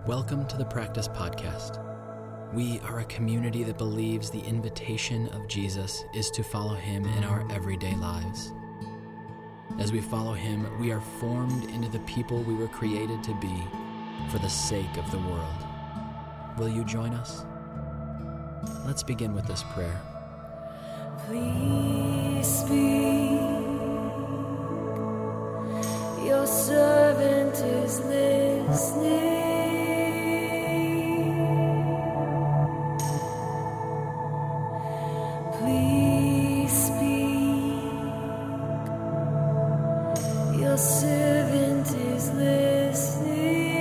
Welcome to the Practice Podcast. We are a community that believes the invitation of Jesus is to follow him in our everyday lives. As we follow him, we are formed into the people we were created to be for the sake of the world. Will you join us? Let's begin with this prayer. Please speak, your servant is listening. Please speak, your servant is listening.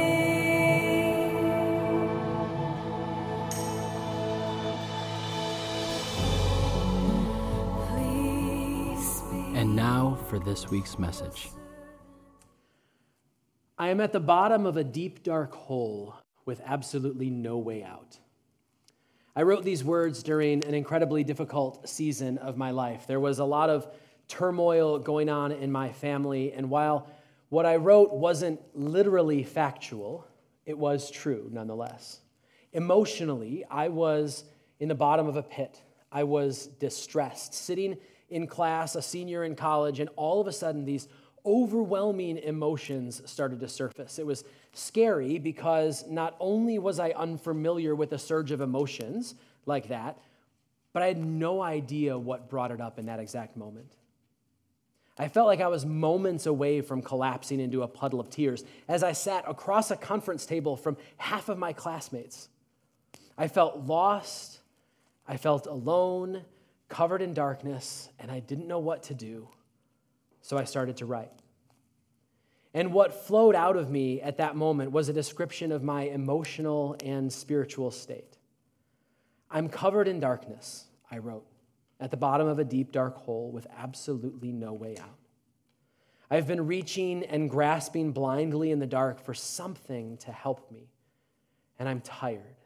And now for this week's message. I am at the bottom of a deep, dark hole with absolutely no way out. I wrote these words during an incredibly difficult season of my life. There was a lot of turmoil going on in my family, and while what I wrote wasn't literally factual, it was true nonetheless. Emotionally, I was in the bottom of a pit. I was distressed, sitting in class, a senior in college, and all of a sudden these overwhelming emotions started to surface. It was scary because not only was I unfamiliar with a surge of emotions like that, but I had no idea what brought it up in that exact moment. I felt like I was moments away from collapsing into a puddle of tears as I sat across a conference table from half of my classmates. I felt lost, I felt alone, covered in darkness, and I didn't know what to do. So I started to write. And what flowed out of me at that moment was a description of my emotional and spiritual state. I'm covered in darkness, I wrote, at the bottom of a deep, dark hole with absolutely no way out. I've been reaching and grasping blindly in the dark for something to help me, and I'm tired,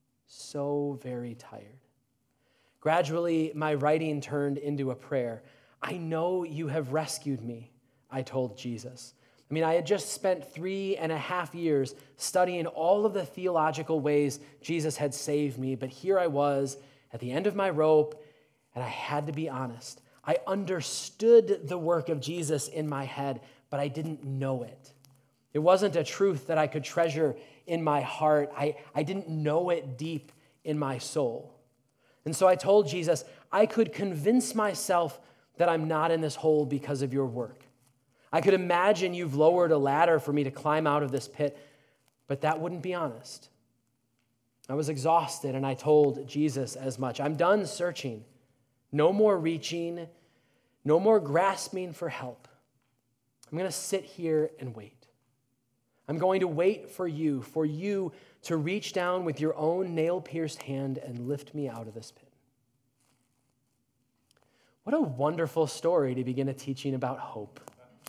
so very tired. Gradually, my writing turned into a prayer. I know you have rescued me, I told Jesus. I had just spent 3.5 years studying all of the theological ways Jesus had saved me, but here I was at the end of my rope, and I had to be honest. I understood the work of Jesus in my head, but I didn't know it. It wasn't a truth that I could treasure in my heart. I didn't know it deep in my soul. And so I told Jesus, I could convince myself that I'm not in this hole because of your work. I could imagine you've lowered a ladder for me to climb out of this pit, but that wouldn't be honest. I was exhausted, and I told Jesus as much. I'm done searching. No more reaching, no more grasping for help. I'm going to sit here and wait. I'm going to wait for you to reach down with your own nail-pierced hand and lift me out of this pit. What a wonderful story to begin a teaching about hope.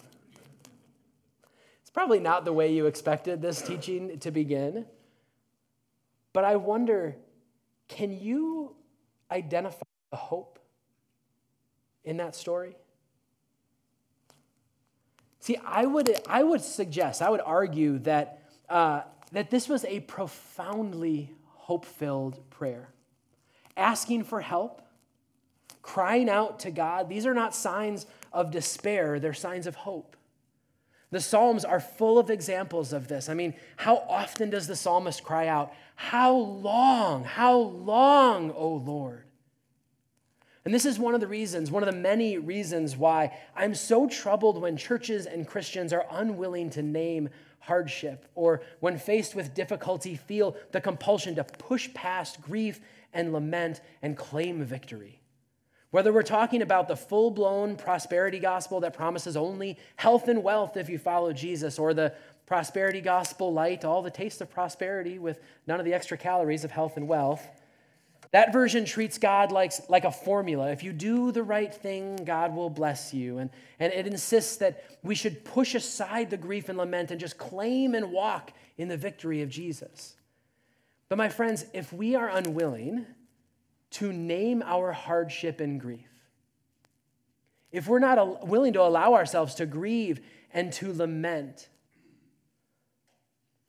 It's probably not the way you expected this teaching to begin, but I wonder, can you identify the hope in that story? See, I would suggest, I would argue that this was a profoundly hope-filled prayer. Asking for help, crying out to God, these are not signs of despair, they're signs of hope. The Psalms are full of examples of this. How often does the psalmist cry out, how long, O Lord? And this is one of the many reasons why I'm so troubled when churches and Christians are unwilling to name hardship, or when faced with difficulty feel the compulsion to push past grief and lament and claim victory. Whether we're talking about the full-blown prosperity gospel that promises only health and wealth if you follow Jesus, or the prosperity gospel light, all the taste of prosperity with none of the extra calories of health and wealth, that version treats God like a formula. If you do the right thing, God will bless you. And it insists that we should push aside the grief and lament and just claim and walk in the victory of Jesus. But my friends, if we are unwilling to name our hardship and grief, if we're not willing to allow ourselves to grieve and to lament,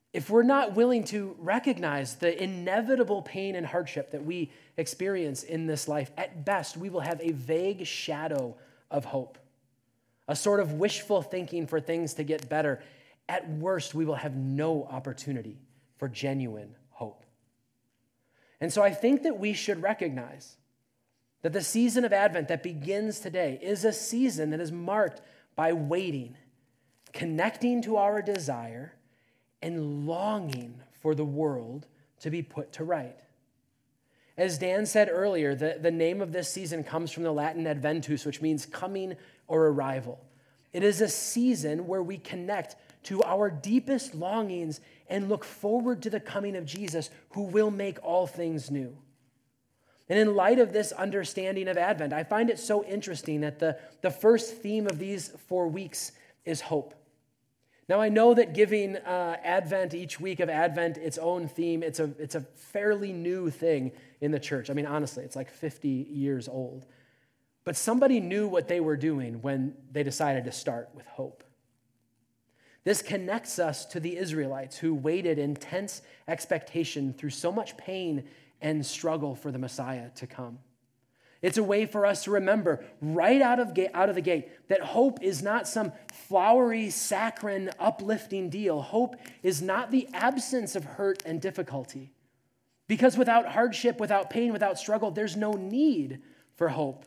if we're not willing to recognize the inevitable pain and hardship that we experience in this life, at best, we will have a vague shadow of hope, a sort of wishful thinking for things to get better. At worst, we will have no opportunity for genuine hope. And so I think that we should recognize that the season of Advent that begins today is a season that is marked by waiting, connecting to our desire, and longing for the world to be put to right. As Dan said earlier, the name of this season comes from the Latin adventus, which means coming or arrival. It is a season where we connect to our deepest longings and look forward to the coming of Jesus, who will make all things new. And in light of this understanding of Advent, I find it so interesting that the first theme of these 4 weeks is hope. Now, I know that giving Advent, each week of Advent, its own theme, it's a fairly new thing in the church. I mean, honestly, it's like 50 years old. But somebody knew what they were doing when they decided to start with hope. This connects us to the Israelites who waited in tense expectation through so much pain and struggle for the Messiah to come. It's a way for us to remember right out of the gate that hope is not some flowery, saccharine, uplifting deal. Hope is not the absence of hurt and difficulty. Because without hardship, without pain, without struggle, there's no need for hope.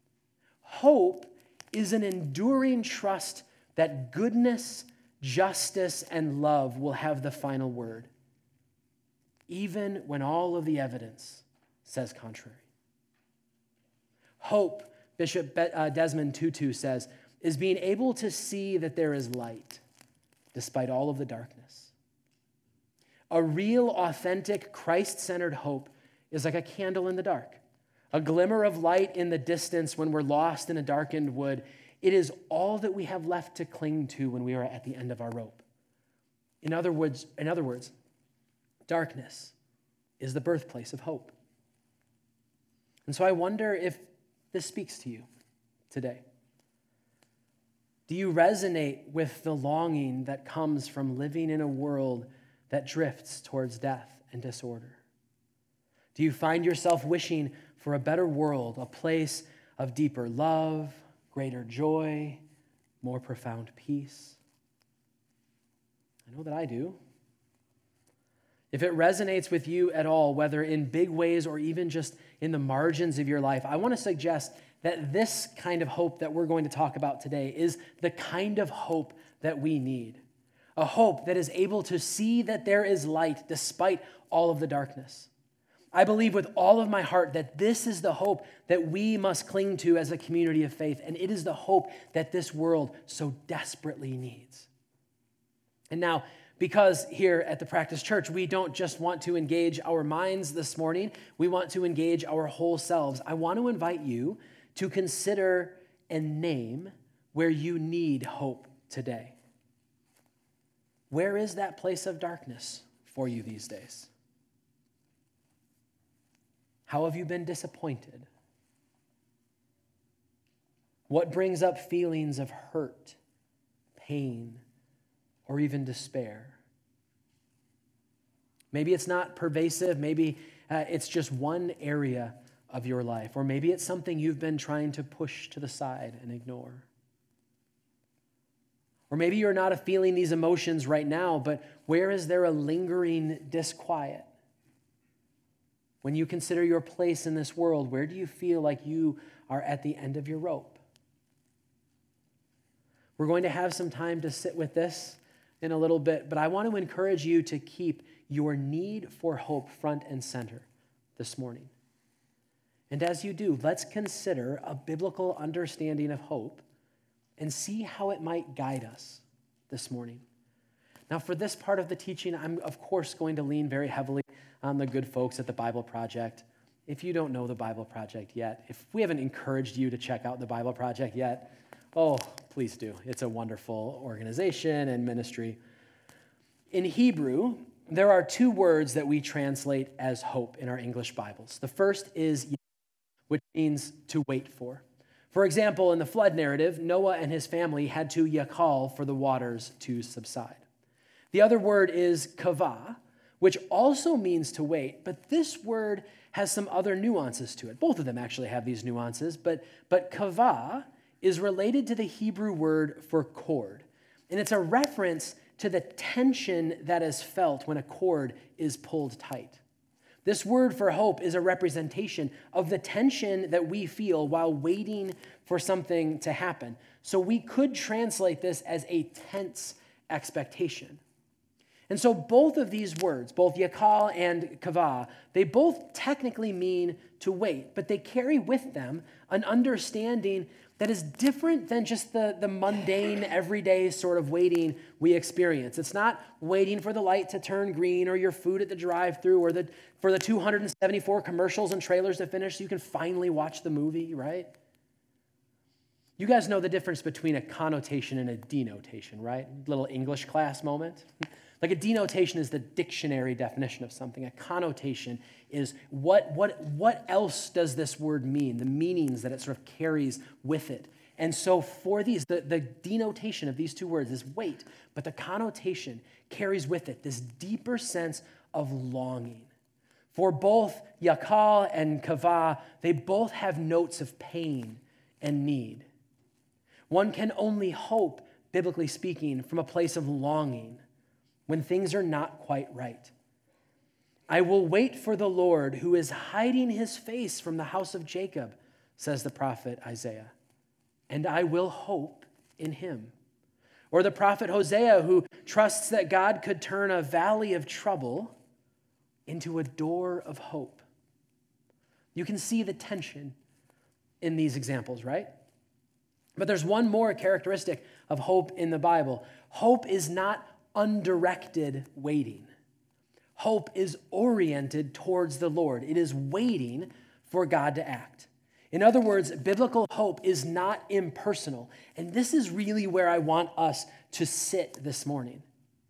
Hope is an enduring trust that goodness, justice, and love will have the final word, even when all of the evidence says contrary. Hope, Bishop Desmond Tutu says, is being able to see that there is light despite all of the darkness. A real, authentic, Christ-centered hope is like a candle in the dark, a glimmer of light in the distance when we're lost in a darkened wood. It is all that we have left to cling to when we are at the end of our rope. In other words, darkness is the birthplace of hope. And so I wonder if this speaks to you today. Do you resonate with the longing that comes from living in a world that drifts towards death and disorder? Do you find yourself wishing for a better world, a place of deeper love, greater joy, more profound peace? I know that I do. If it resonates with you at all, whether in big ways or even just in the margins of your life, I want to suggest that this kind of hope that we're going to talk about today is the kind of hope that we need. A hope that is able to see that there is light despite all of the darkness. I believe with all of my heart that this is the hope that we must cling to as a community of faith, and it is the hope that this world so desperately needs. And now, because here at the Practice Church, we don't just want to engage our minds this morning, we want to engage our whole selves. I want to invite you to consider and name where you need hope today. Where is that place of darkness for you these days? How have you been disappointed? What brings up feelings of hurt, pain, or even despair? Maybe it's not pervasive. Maybe it's just one area of your life. Or maybe it's something you've been trying to push to the side and ignore. Or maybe you're not feeling these emotions right now, but where is there a lingering disquiet? When you consider your place in this world, where do you feel like you are at the end of your rope? We're going to have some time to sit with this in a little bit, but I want to encourage you to keep your need for hope front and center this morning. And as you do, let's consider a biblical understanding of hope and see how it might guide us this morning. Now, for this part of the teaching, I'm, of course, going to lean very heavily on the good folks at the Bible Project. If you don't know the Bible Project yet, if we haven't encouraged you to check out the Bible Project yet, oh, please do. It's a wonderful organization and ministry. In Hebrew, there are two words that we translate as hope in our English Bibles. The first is yah, which means to wait for. For example, in the flood narrative, Noah and his family had to yakal for the waters to subside. The other word is kavah, which also means to wait, but this word has some other nuances to it. Both of them actually have these nuances, but kavah is related to the Hebrew word for cord, and it's a reference to the tension that is felt when a cord is pulled tight. This word for hope is a representation of the tension that we feel while waiting for something to happen. So we could translate this as a tense expectation. And so both of these words, both yakal and kavah, they both technically mean to wait, but they carry with them an understanding that is different than just the mundane, everyday sort of waiting we experience. It's not waiting for the light to turn green or your food at the drive-thru or for the 274 commercials and trailers to finish so you can finally watch the movie, right? You guys know the difference between a connotation and a denotation, right? Little English class moment. Like a denotation is the dictionary definition of something. A connotation is what else does this word mean, the meanings that it sort of carries with it. And so for these, the denotation of these two words is wait, but the connotation carries with it this deeper sense of longing. For both yakal and kavah, they both have notes of pain and need. One can only hope, biblically speaking, from a place of longing when things are not quite right. I will wait for the Lord who is hiding his face from the house of Jacob, says the prophet Isaiah, and I will hope in him. Or the prophet Hosea, who trusts that God could turn a valley of trouble into a door of hope. You can see the tension in these examples, right? But there's one more characteristic of hope in the Bible. Hope is not undirected waiting. Hope is oriented towards the Lord. It is waiting for God to act. In other words, biblical hope is not impersonal. And this is really where I want us to sit this morning.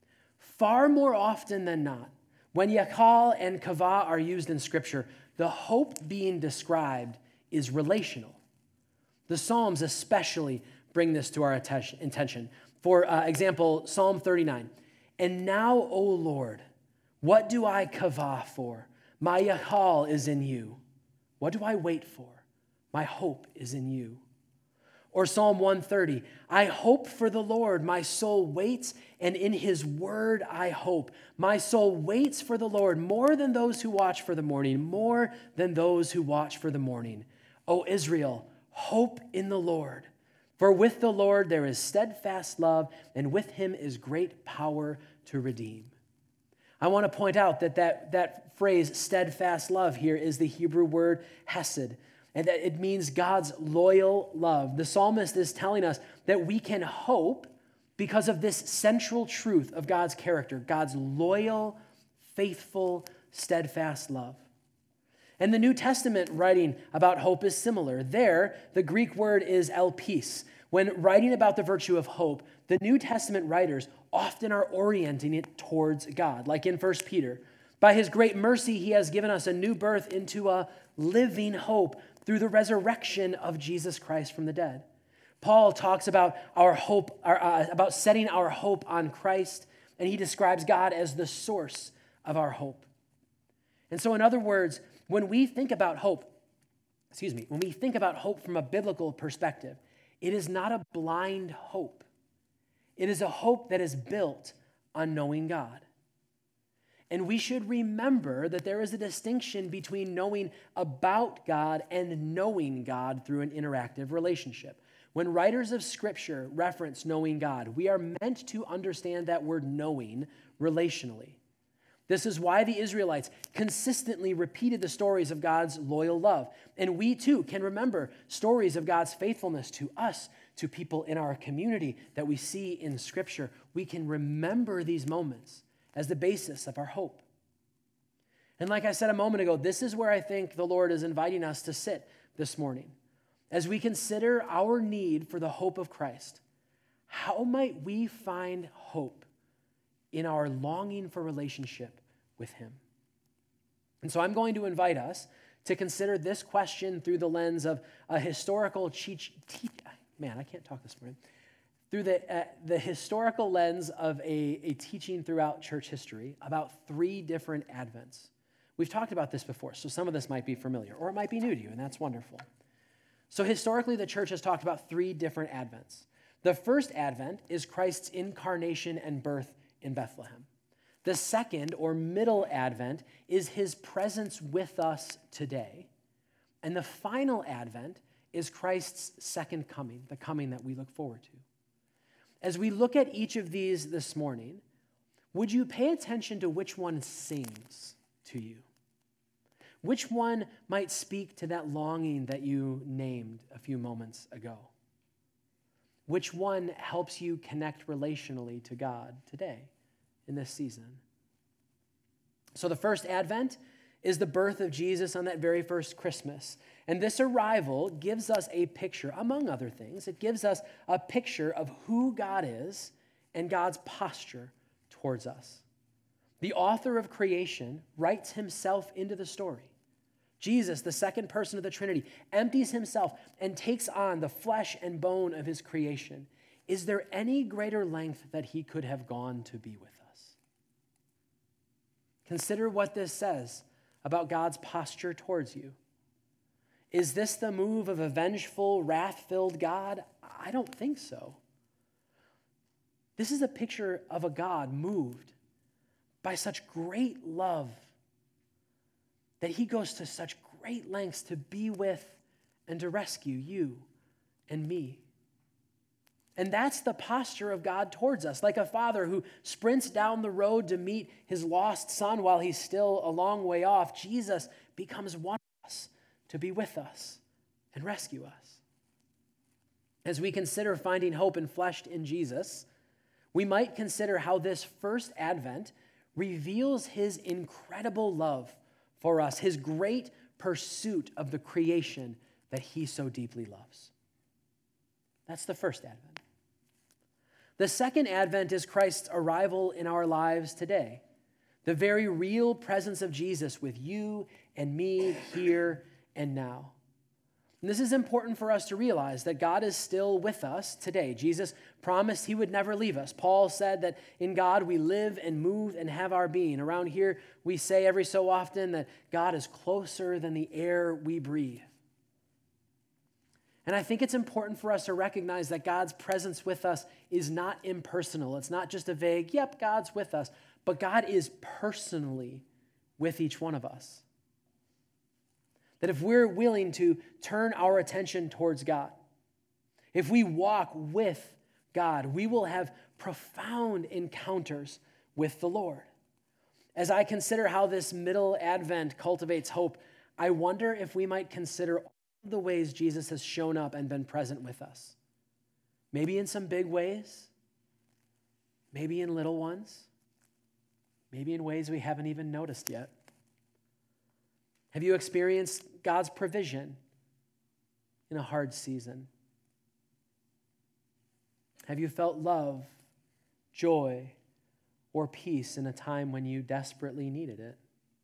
Far more often than not, when yakal and kavah are used in Scripture, the hope being described is relational. The Psalms especially bring this to our attention. For example, Psalm 39. And now, O Lord, what do I kavah for? My yakal is in you. What do I wait for? My hope is in you. Or Psalm 130. I hope for the Lord. My soul waits, and in his word I hope. My soul waits for the Lord more than those who watch for the morning, more than those who watch for the morning. O Israel, hope in the Lord. For with the Lord there is steadfast love, and with him is great power to redeem. I want to point out that phrase, steadfast love, here is the Hebrew word hesed, and that it means God's loyal love. The psalmist is telling us that we can hope because of this central truth of God's character, God's loyal, faithful, steadfast love. And the New Testament writing about hope is similar. There, the Greek word is elpis. When writing about the virtue of hope, the New Testament writers often are orienting it towards God. Like in 1 Peter, by his great mercy, he has given us a new birth into a living hope through the resurrection of Jesus Christ from the dead. Paul talks about our hope, about setting our hope on Christ, and he describes God as the source of our hope. And so, in other words, when we think about hope from a biblical perspective, it is not a blind hope. It is a hope that is built on knowing God. And we should remember that there is a distinction between knowing about God and knowing God through an interactive relationship. When writers of Scripture reference knowing God, we are meant to understand that word knowing relationally. This is why the Israelites consistently repeated the stories of God's loyal love. And we too can remember stories of God's faithfulness to us, to people in our community that we see in Scripture. We can remember these moments as the basis of our hope. And like I said a moment ago, this is where I think the Lord is inviting us to sit this morning. As we consider our need for the hope of Christ, how might we find hope in our longing for relationship with him? And so I'm going to invite us to consider this question through the lens of a historical through the historical lens of a teaching throughout church history about 3 different Advents. We've talked about this before, so some of this might be familiar, or it might be new to you, and that's wonderful. So historically, the church has talked about 3 different Advents. The first Advent is Christ's incarnation and birth in Bethlehem. The second, or middle Advent, is his presence with us today. And the final Advent is Christ's second coming, the coming that we look forward to. As we look at each of these this morning, would you pay attention to which one sings to you? Which one might speak to that longing that you named a few moments ago? Which one helps you connect relationally to God today in this season? So the first Advent is the birth of Jesus on that very first Christmas. And this arrival gives us a picture, among other things, it gives us a picture of who God is and God's posture towards us. The author of creation writes himself into the story. Jesus, the second person of the Trinity, empties himself and takes on the flesh and bone of his creation. Is there any greater length that he could have gone to be with us? Consider what this says about God's posture towards you. Is this the move of a vengeful, wrath-filled God? I don't think so. This is a picture of a God moved by such great love that he goes to such great lengths to be with and to rescue you and me. And that's the posture of God towards us, like a father who sprints down the road to meet his lost son while he's still a long way off. Jesus becomes one of us to be with us and rescue us. As we consider finding hope enfleshed in Jesus, we might consider how this first Advent reveals his incredible love for us, his great pursuit of the creation that he so deeply loves. That's the first Advent. The second Advent is Christ's arrival in our lives today, the very real presence of Jesus with you and me here and now. And this is important for us to realize that God is still with us today. Jesus promised he would never leave us. Paul said that in God we live and move and have our being. Around here we say every so often that God is closer than the air we breathe. And I think it's important for us to recognize that God's presence with us is not impersonal. It's not just a vague, yep, God's with us, but God is personally with each one of us. That if we're willing to turn our attention towards God, if we walk with God, we will have profound encounters with the Lord. As I consider how this middle Advent cultivates hope, I wonder if we might consider all the ways Jesus has shown up and been present with us. Maybe in some big ways, maybe in little ones, maybe in ways we haven't even noticed yet. Have you experienced God's provision in a hard season? Have you felt love, joy, or peace in a time when you desperately needed it?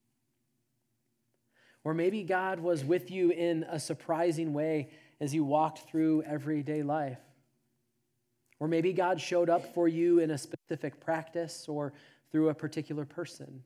Or maybe God was with you in a surprising way as you walked through everyday life. Or maybe God showed up for you in a specific practice or through a particular person.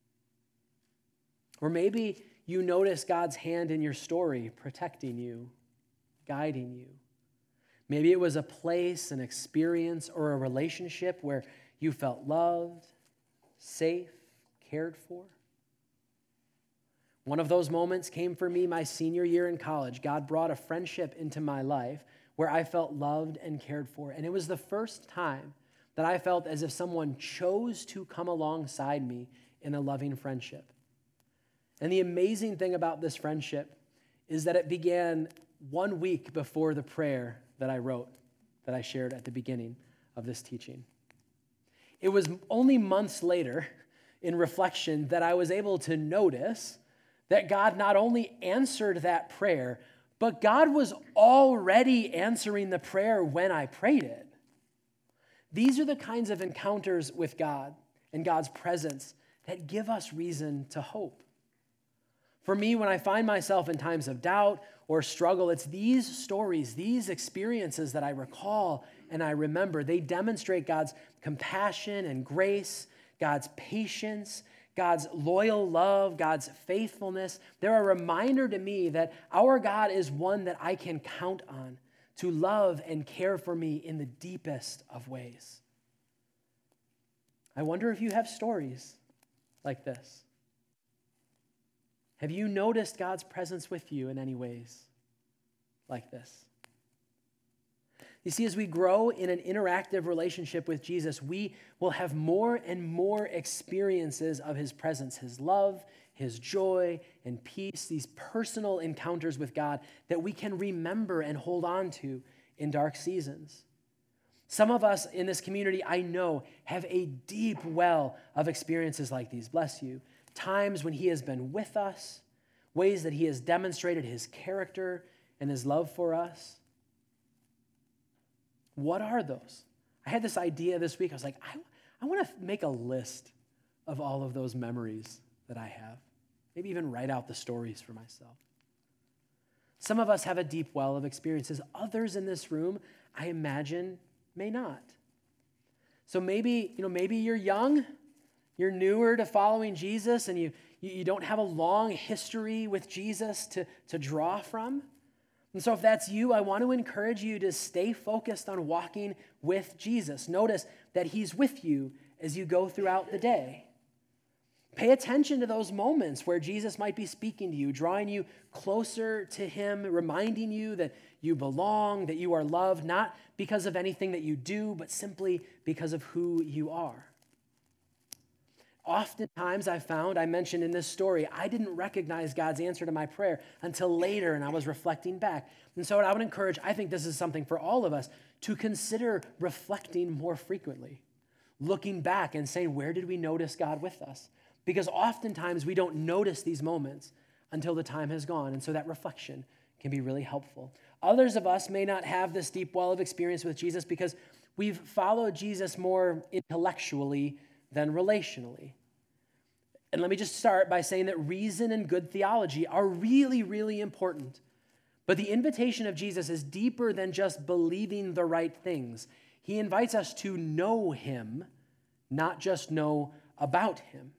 Or maybe you notice God's hand in your story, protecting you, guiding you. Maybe it was a place, an experience, or a relationship where you felt loved, safe, cared for. One of those moments came for me my senior year in college. God brought a friendship into my life where I felt loved and cared for. And it was the first time that I felt as if someone chose to come alongside me in a loving friendship. And the amazing thing about this friendship is that it began 1 week before the prayer that I wrote, that I shared at the beginning of this teaching. It was only months later, in reflection, that I was able to notice that God not only answered that prayer, but God was already answering the prayer when I prayed it. These are the kinds of encounters with God and God's presence that give us reason to hope. For me, when I find myself in times of doubt or struggle, it's these stories, these experiences that I recall and I remember. They demonstrate God's compassion and grace, God's patience, God's loyal love, God's faithfulness. They're a reminder to me that our God is one that I can count on to love and care for me in the deepest of ways. I wonder if you have stories like this. Have you noticed God's presence with you in any ways like this? You see, as we grow in an interactive relationship with Jesus, we will have more and more experiences of his presence, his love, his joy, and peace, these personal encounters with God that we can remember and hold on to in dark seasons. Some of us in this community, I know, have a deep well of experiences like these. Bless you. Times when he has been with us, ways that he has demonstrated his character and his love for us. What are those? I had this idea this week. I was like, I want to make a list of all of those memories that I have. Maybe even write out the stories for myself. Some of us have a deep well of experiences. Others in this room, I imagine, may not. So maybe you're young, you're newer to following Jesus, and you don't have a long history with Jesus to draw from. And so if that's you, I want to encourage you to stay focused on walking with Jesus. Notice that he's with you as you go throughout the day. Pay attention to those moments where Jesus might be speaking to you, drawing you closer to him, reminding you that you belong, that you are loved, not because of anything that you do, but simply because of who you are. Oftentimes I mentioned in this story, I didn't recognize God's answer to my prayer until later, and I was reflecting back. And so I would encourage, I think this is something for all of us, to consider reflecting more frequently, looking back and saying, where did we notice God with us? Because oftentimes we don't notice these moments until the time has gone, and so that reflection can be really helpful. Others of us may not have this deep well of experience with Jesus because we've followed Jesus more intellectually than relationally. And let me just start by saying that reason and good theology are really, really important. But the invitation of Jesus is deeper than just believing the right things. He invites us to know him, not just know about him.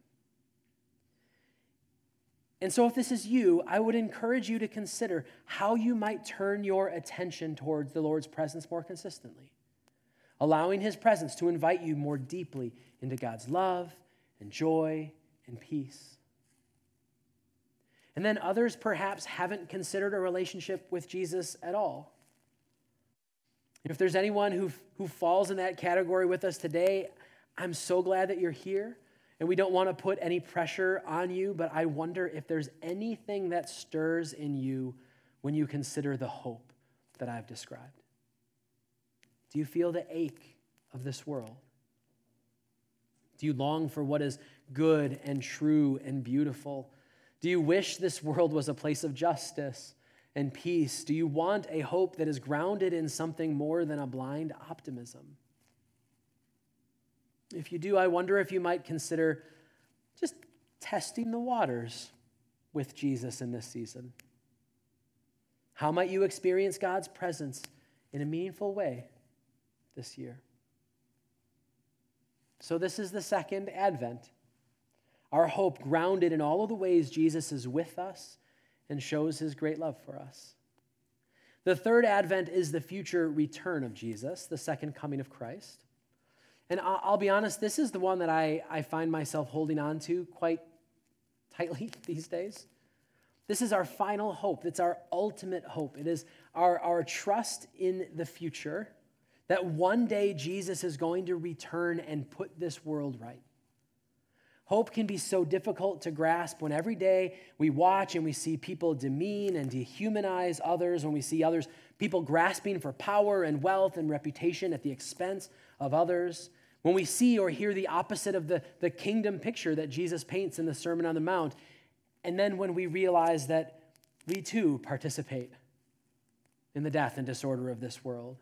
And so if this is you, I would encourage you to consider how you might turn your attention towards the Lord's presence more consistently, allowing his presence to invite you more deeply into God's love and joy and peace. And then others perhaps haven't considered a relationship with Jesus at all. If there's anyone who falls in that category with us today, I'm so glad that you're here. And we don't want to put any pressure on you, but I wonder if there's anything that stirs in you when you consider the hope that I've described. Do you feel the ache of this world? Do you long for what is good and true and beautiful? Do you wish this world was a place of justice and peace? Do you want a hope that is grounded in something more than a blind optimism? If you do, I wonder if you might consider just testing the waters with Jesus in this season. How might you experience God's presence in a meaningful way this year? So this is the second Advent. Our hope grounded in all of the ways Jesus is with us and shows his great love for us. The third Advent is the future return of Jesus, the second coming of Christ. And I'll be honest, this is the one that I find myself holding on to quite tightly these days. This is our final hope. It's our ultimate hope. It is our trust in the future that one day Jesus is going to return and put this world right. Hope can be so difficult to grasp when every day we watch and we see people demean and dehumanize others, when we see people grasping for power and wealth and reputation at the expense of others, when we see or hear the opposite of the kingdom picture that Jesus paints in the Sermon on the Mount, and then when we realize that we too participate in the death and disorder of this world.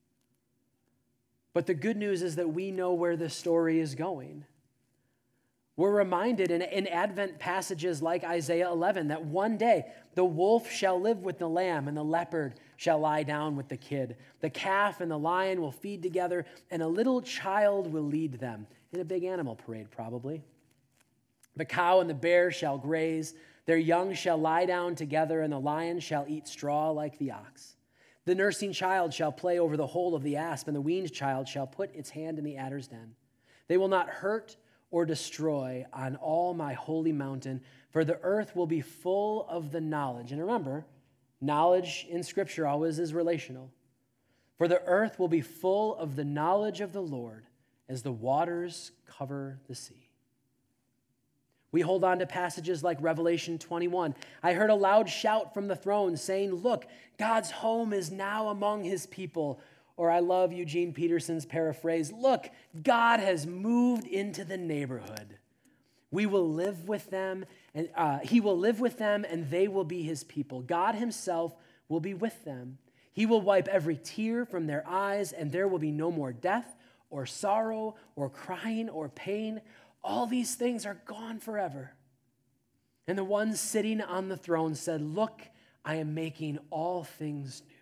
But the good news is that we know where this story is going. We're reminded in Advent passages like Isaiah 11 that one day the wolf shall live with the lamb and the leopard shall lie down with the kid. The calf and the lion will feed together and a little child will lead them. In a big animal parade, probably. The cow and the bear shall graze. Their young shall lie down together and the lion shall eat straw like the ox. The nursing child shall play over the hole of the asp and the weaned child shall put its hand in the adder's den. They will not hurt or destroy on all my holy mountain, for the earth will be full of the knowledge. And remember, knowledge in Scripture always is relational. For the earth will be full of the knowledge of the Lord as the waters cover the sea. We hold on to passages like Revelation 21. I heard a loud shout from the throne saying, "Look, God's home is now among his people." Or I love Eugene Peterson's paraphrase, "Look, God has moved into the neighborhood. We will live with them, and he will live with them, and they will be his people. God himself will be with them. He will wipe every tear from their eyes, and there will be no more death or sorrow or crying or pain. All these things are gone forever." And the one sitting on the throne said, "Look, I am making all things new."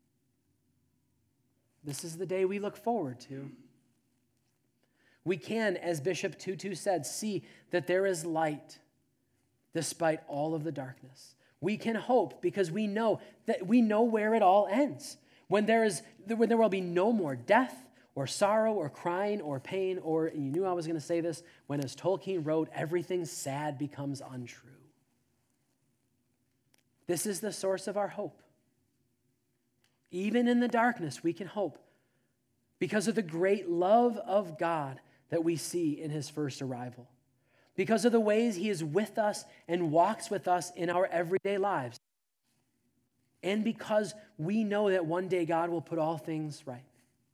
This is the day we look forward to. We can, as Bishop Tutu said, see that there is light despite all of the darkness. We can hope because we know where it all ends. When there will be no more death or sorrow or crying or pain, or, and you knew I was going to say this, when as Tolkien wrote, everything sad becomes untrue. This is the source of our hope. Even in the darkness, we can hope because of the great love of God that we see in his first arrival, because of the ways he is with us and walks with us in our everyday lives, and because we know that one day God will put all things right.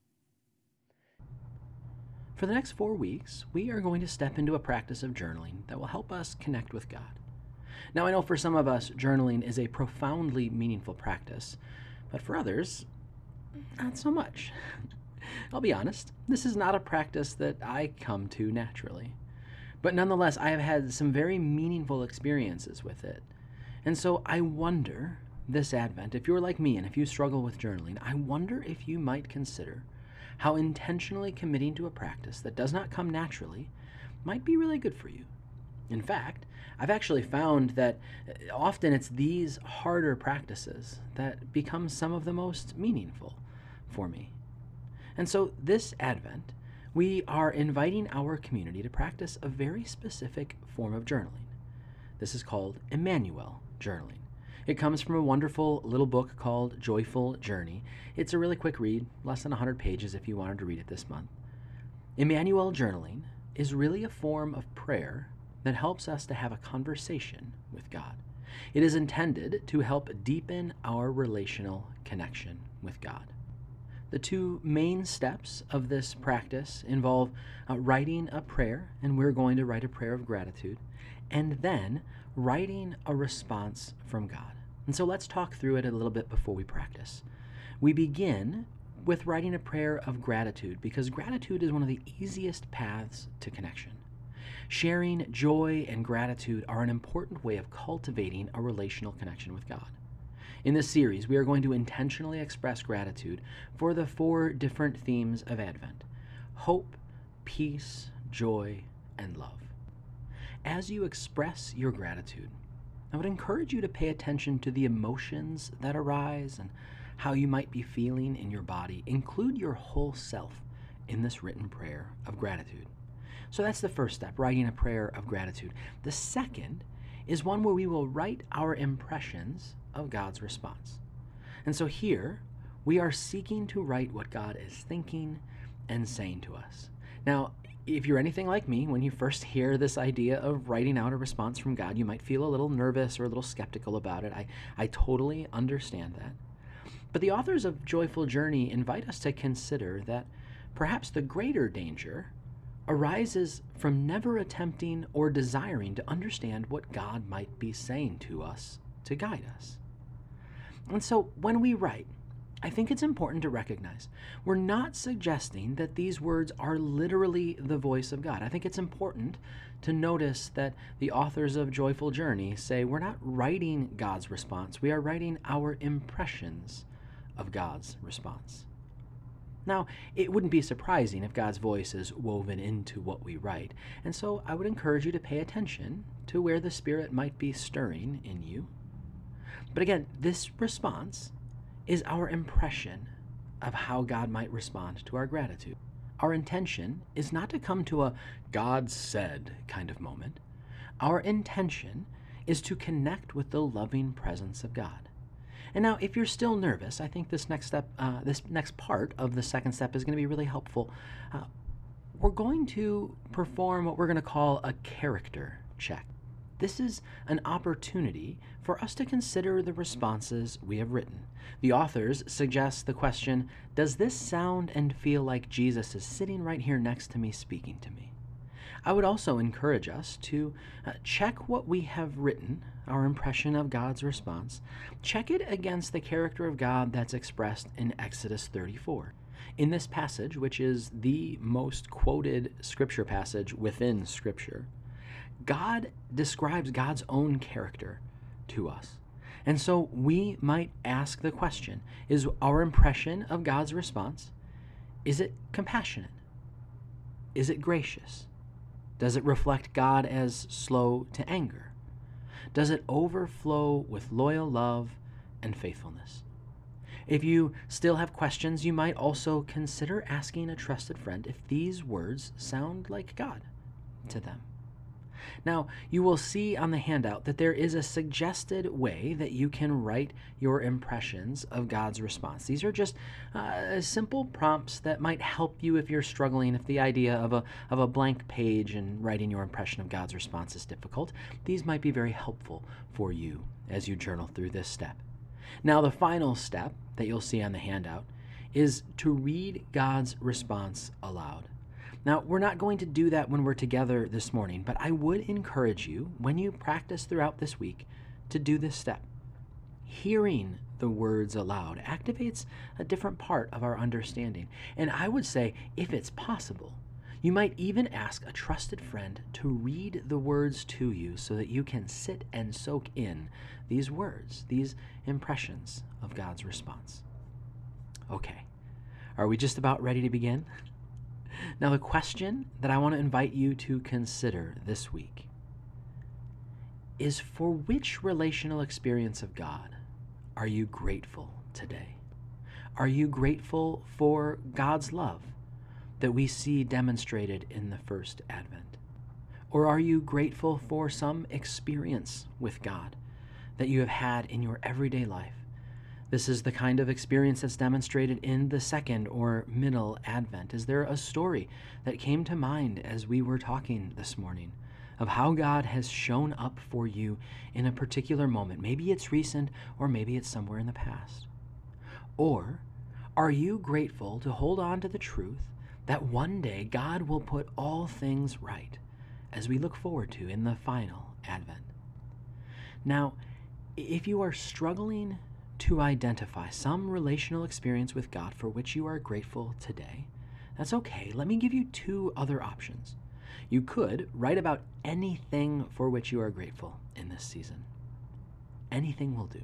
For the next 4 weeks, we are going to step into a practice of journaling that will help us connect with God. Now, I know for some of us, journaling is a profoundly meaningful practice, but for others, not so much. I'll be honest, this is not a practice that I come to naturally. But nonetheless, I have had some very meaningful experiences with it. And so I wonder, this Advent, if you're like me and if you struggle with journaling, I wonder if you might consider how intentionally committing to a practice that does not come naturally might be really good for you. In fact, I've actually found that often it's these harder practices that become some of the most meaningful for me. And so this Advent, we are inviting our community to practice a very specific form of journaling. This is called Emmanuel journaling. It comes from a wonderful little book called Joyful Journey. It's a really quick read, less than 100 pages if you wanted to read it this month. Emmanuel journaling is really a form of prayer that helps us to have a conversation with God. It is intended to help deepen our relational connection with God. The two main steps of this practice involve writing a prayer, and we're going to write a prayer of gratitude, and then writing a response from God. And so let's talk through it a little bit before we practice. We begin with writing a prayer of gratitude because gratitude is one of the easiest paths to connection. Sharing joy and gratitude are an important way of cultivating a relational connection with God. In this series, we are going to intentionally express gratitude for the 4 different themes of Advent: hope, peace, joy, and love. As you express your gratitude, I would encourage you to pay attention to the emotions that arise and how you might be feeling in your body. Include your whole self in this written prayer of gratitude. So that's the first step, writing a prayer of gratitude. The second is one where we will write our impressions of God's response. And so here, we are seeking to write what God is thinking and saying to us. Now, if you're anything like me, when you first hear this idea of writing out a response from God, you might feel a little nervous or a little skeptical about it. I totally understand that. But the authors of Joyful Journey invite us to consider that perhaps the greater danger arises from never attempting or desiring to understand what God might be saying to us to guide us. And so when we write, I think it's important to recognize we're not suggesting that these words are literally the voice of God. I think it's important to notice that the authors of Joyful Journey say we're not writing God's response, we are writing our impressions of God's response. Now, it wouldn't be surprising if God's voice is woven into what we write, and so I would encourage you to pay attention to where the Spirit might be stirring in you. But again, this response is our impression of how God might respond to our gratitude. Our intention is not to come to a God said kind of moment. Our intention is to connect with the loving presence of God. And now, if you're still nervous, I think this next step, this next part of the second step is going to be really helpful. We're going to perform what we're going to call a character check. This is an opportunity for us to consider the responses we have written. The authors suggest the question, does this sound and feel like Jesus is sitting right here next to me speaking to me? I would also encourage us to check what we have written, our impression of God's response, check it against the character of God that's expressed in Exodus 34. In this passage, which is the most quoted scripture passage within Scripture, God describes God's own character to us. And so we might ask the question, is our impression of God's response, is it compassionate? Is it gracious? Does it reflect God as slow to anger? Does it overflow with loyal love and faithfulness? If you still have questions, you might also consider asking a trusted friend if these words sound like God to them. Now, you will see on the handout that there is a suggested way that you can write your impressions of God's response. These are just simple prompts that might help you if you're struggling, if the idea of a blank page and writing your impression of God's response is difficult. These might be very helpful for you as you journal through this step. Now, the final step that you'll see on the handout is to read God's response aloud. Now, we're not going to do that when we're together this morning, but I would encourage you, when you practice throughout this week, to do this step. Hearing the words aloud activates a different part of our understanding. And I would say, if it's possible, you might even ask a trusted friend to read the words to you so that you can sit and soak in these words, these impressions of God's response. Okay, are we just about ready to begin? Now, the question that I want to invite you to consider this week is, for which relational experience of God are you grateful today? Are you grateful for God's love that we see demonstrated in the first Advent? Or are you grateful for some experience with God that you have had in your everyday life? This is the kind of experience that's demonstrated in the second or middle Advent. Is there a story that came to mind as we were talking this morning of how God has shown up for you in a particular moment? Maybe it's recent, or maybe it's somewhere in the past. Or are you grateful to hold on to the truth that one day God will put all things right, as we look forward to in the final Advent? Now, if you are struggling to identify some relational experience with God for which you are grateful today, that's okay. Let me give you two other options. You could write about anything for which you are grateful in this season. Anything will do.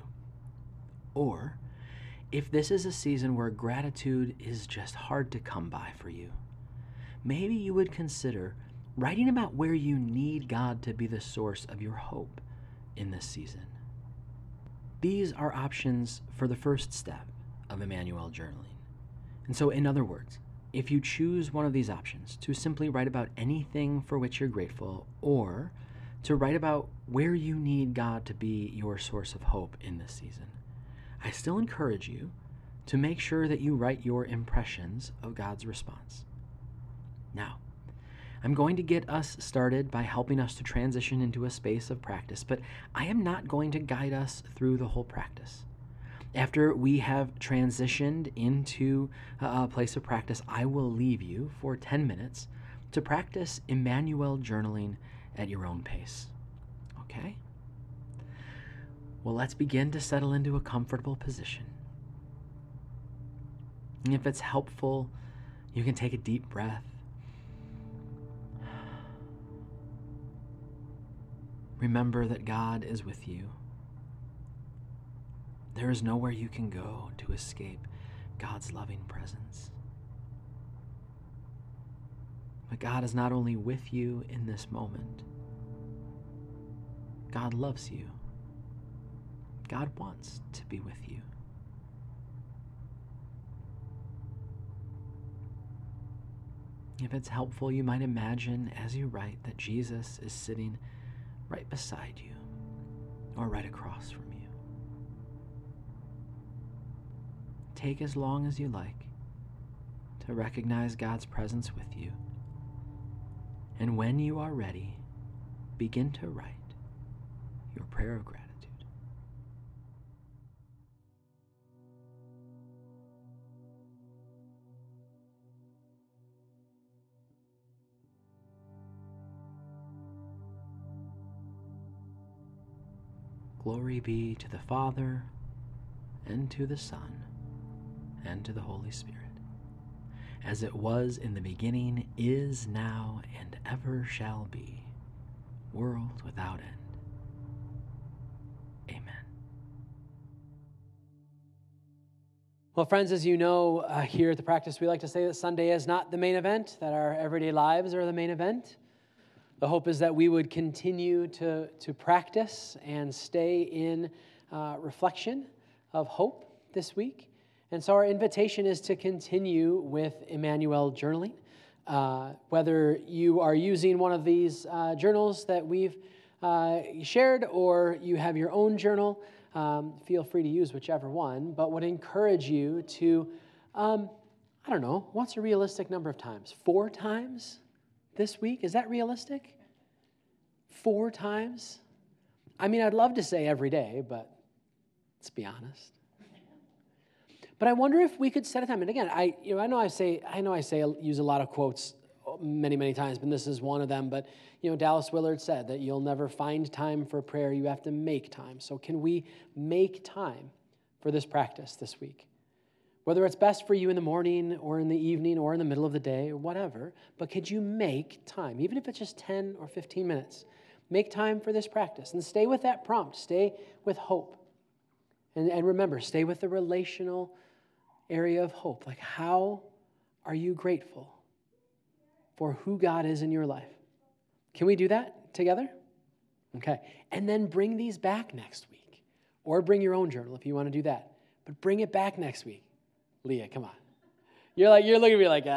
Or, if this is a season where gratitude is just hard to come by for you, maybe you would consider writing about where you need God to be the source of your hope in this season. These are options for the first step of Emmanuel journaling. And so, in other words, if you choose one of these options, to simply write about anything for which you're grateful, or to write about where you need God to be your source of hope in this season, I still encourage you to make sure that you write your impressions of God's response. Now, I'm going to get us started by helping us to transition into a space of practice, but I am not going to guide us through the whole practice. After we have transitioned into a place of practice, I will leave you for 10 minutes to practice Emmanuel journaling at your own pace. Okay? Well, let's begin to settle into a comfortable position. And if it's helpful, you can take a deep breath. Remember that God is with you. There is nowhere you can go to escape God's loving presence. But God is not only with you in this moment, God loves you. God wants to be with you. If it's helpful, you might imagine as you write that Jesus is sitting right beside you or right across from you. Take as long as you like to recognize God's presence with you. And when you are ready, begin to write your prayer of gratitude. Glory be to the Father, and to the Son, and to the Holy Spirit, as it was in the beginning, is now, and ever shall be, world without end. Amen. Well, friends, as you know, here at the Practice, we like to say that Sunday is not the main event, that our everyday lives are the main event. The hope is that we would continue to practice and stay in reflection of hope this week. And so our invitation is to continue with Emmanuel journaling. Whether you are using one of these journals that we've shared or you have your own journal, feel free to use whichever one, but would encourage you to, what's a realistic number of times? 4 times this week? Is that realistic? 4 times? I mean, I'd love to say every day, but let's be honest. But I wonder if we could set a time. And again, I know I use a lot of quotes many, many times, but this is one of them. But Dallas Willard said that you'll never find time for prayer, you have to make time. So can we make time for this practice this week? Whether it's best for you in the morning or in the evening or in the middle of the day or whatever, but could you make time, even if it's just 10 or 15 minutes, make time for this practice and stay with that prompt, stay with hope. And remember, stay with the relational area of hope. Like, how are you grateful for who God is in your life? Can we do that together? Okay. And then bring these back next week. Or bring your own journal if you want to do that. But bring it back next week. Leah, come on. You're looking at me like,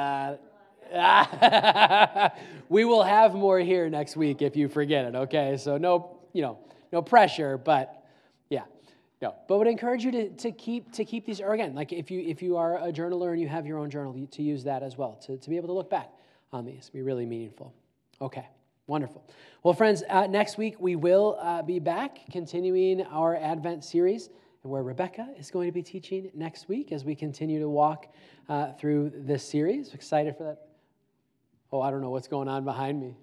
we will have more here next week if you forget it, okay? So no pressure, but yeah. No, but would encourage you to keep these, or again, like if you are a journaler and you have your own journal, to use that as well, to be able to look back on these, be really meaningful. Okay, wonderful. Well, friends, next week we will be back continuing our Advent series, where Rebecca is going to be teaching next week as we continue to walk through this series. Excited for that. Oh, I don't know what's going on behind me.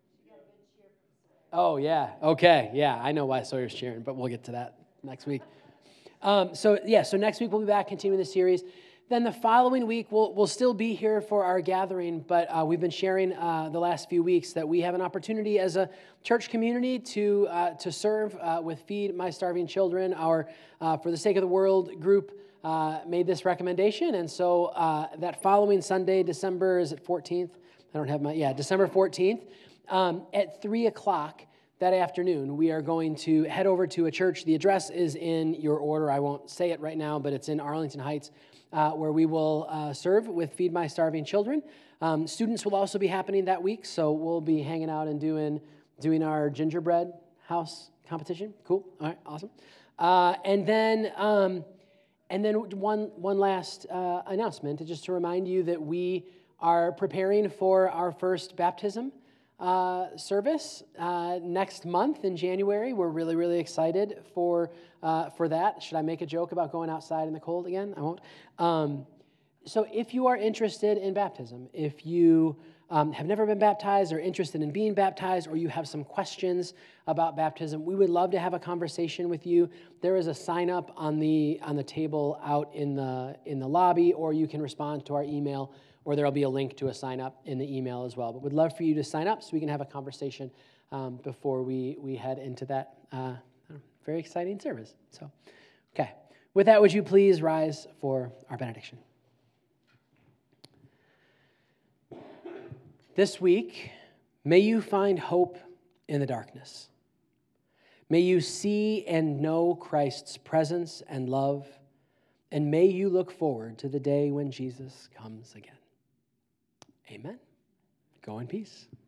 Oh, yeah. Okay. Yeah, I know why Sawyer's cheering, but we'll get to that next week. So next week we'll be back continuing the series. Then the following week we'll still be here for our gathering, but we've been sharing the last few weeks that we have an opportunity as a church community to serve with Feed My Starving Children. Our For the Sake of the World group made this recommendation, and so that following Sunday, December 14th. I don't have December 14th at 3:00. That afternoon, we are going to head over to a church. The address is in your order. I won't say it right now, but it's in Arlington Heights, where we will serve with Feed My Starving Children. Students will also be happening that week, so we'll be hanging out and doing our gingerbread house competition. Cool. All right. Awesome. And then one last announcement, just to remind you that we are preparing for our first baptism service next month in January. We're really, really excited for that. Should I make a joke about going outside in the cold again? I won't. So if you are interested in baptism, if you have never been baptized or interested in being baptized, or you have some questions about baptism, we would love to have a conversation with you. There is a sign up on the table out in the lobby, or you can respond to our email, or there'll be a link to a sign up in the email as well. But we'd love for you to sign up so we can have a conversation before we head into that very exciting service. So, okay. With that, would you please rise for our benediction? This week, may you find hope in the darkness. May you see and know Christ's presence and love, and may you look forward to the day when Jesus comes again. Amen. Go in peace.